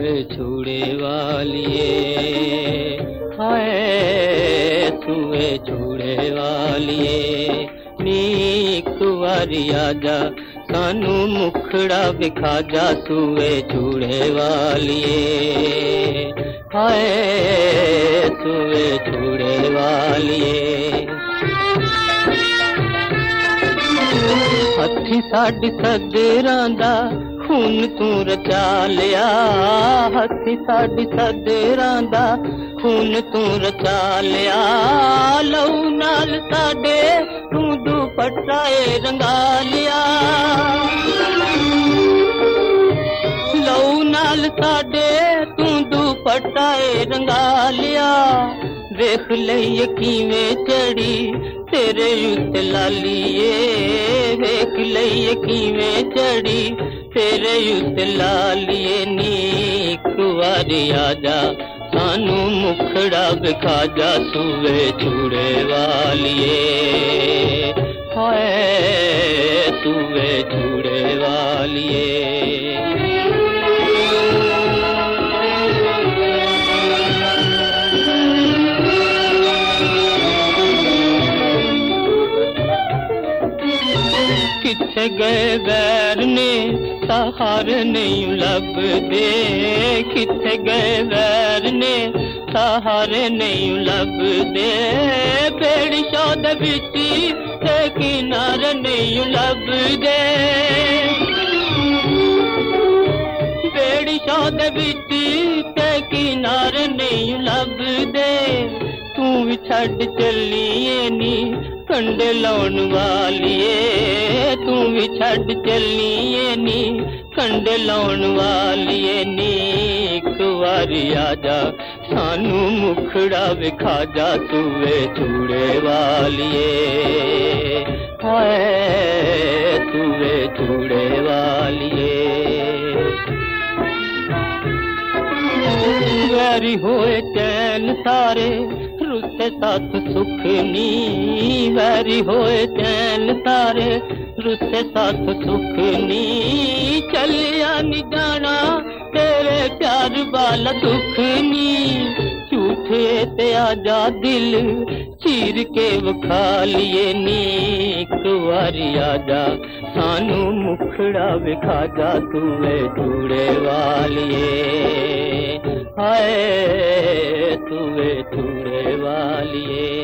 सूए छुड़े वालिए, हाय सूए छुड़े वालिए, नी एक वारी आजा सानू मुखड़ा विखा जा, सूए छुड़े वालिए, हाय सूए छुड़े वालिए। हथी साडी सदरां दा खून तू रचा लिया, हथी साडी सदरां दा खून तू रचा लिया, लहू नाल साडे तू दुपट्टा रंगा लिया, लहू नाल साडे तू दुपट्टा रंगा लिया। वेख लईए किवें चढ़ी तेरे उत्ते लालिए, वेख लईए किवें चढ़ी तेरे उत्ते लालिए, नी एक वारी आजा सानू मुखड़ा विखा जा, सूए छुड़े वालिए, हाय सूए छुड़े वालिए। किथे गए वैर ने सहारे नहीं लभदे, किथे गए वैर ने सहारे नहीं लभदे, बेड़ी शौद विच ते किनारे नहीं लभदे, बेड़ी शौद विच ते किनारे नहीं लभदे, तू भी छड़ चलिए नी कंडे लाउण वालिए, तू भी छड़ चलिए नी कंडे लाउण वालिए, नी एक वारी आजा सानू मुखड़ा विखा जा, सूए छुड़े वालिए, हाय सूए छुड़े वालिए। वैरी होए चैन सारे रुसे साथ सुख नी, वैरी होए चैन सारे रुसे साथ सुख नी, चलिया नी जाना तेरे प्यार वाला दुख नी, झूठे ते आजा दिल चीर के विखा लिए, नी एक वारी आजा सानू मुखड़ा विखा जा, सूए छुड़े वालिए, हाय सूए छुड़े वालिए।